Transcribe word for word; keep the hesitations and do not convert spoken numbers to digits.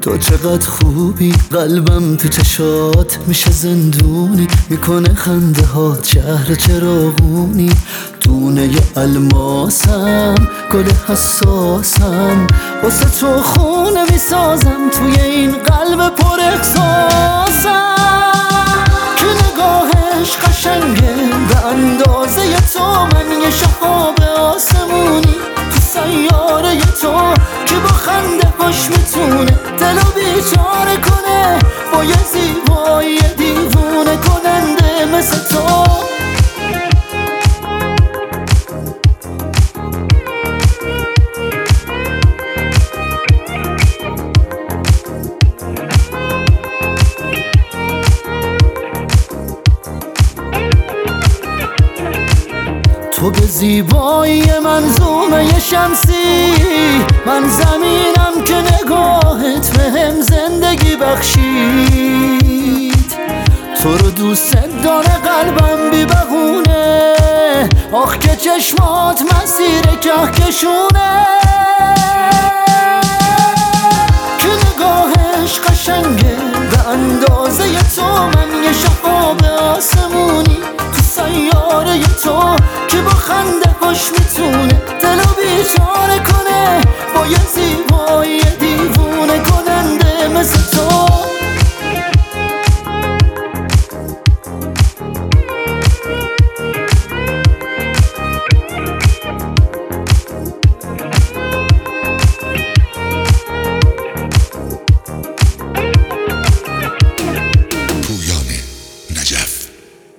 تو چقدر خوبی، قلبم تو چشات میشه زندونی، میکنه خنده ها شهر چراغونی. دونه ی الماسم، گل حساسم، واسه تو خونه میسازم توی این قلب پر احساسم. که نگاهش قشنگه به اندازه تو، من یه شهاب آسمونی تو سیاره تو، که با خنده هاش میتونه دلو بیچاره کنه، با یه زیبایی دیوونه کننده مثل تو. تو به زیبایی منظومه شمسی، من زمینم که نگاهت بهم زندگی بخشید. تو رو دوست داره قلبم بی بهونه، آخ که چشمات مسیر کهکشونه. که نگاهش قشنگه به اندازه تو، من یه شهاب آسمونی تو سیاره تو، که با خنده هاش میتونه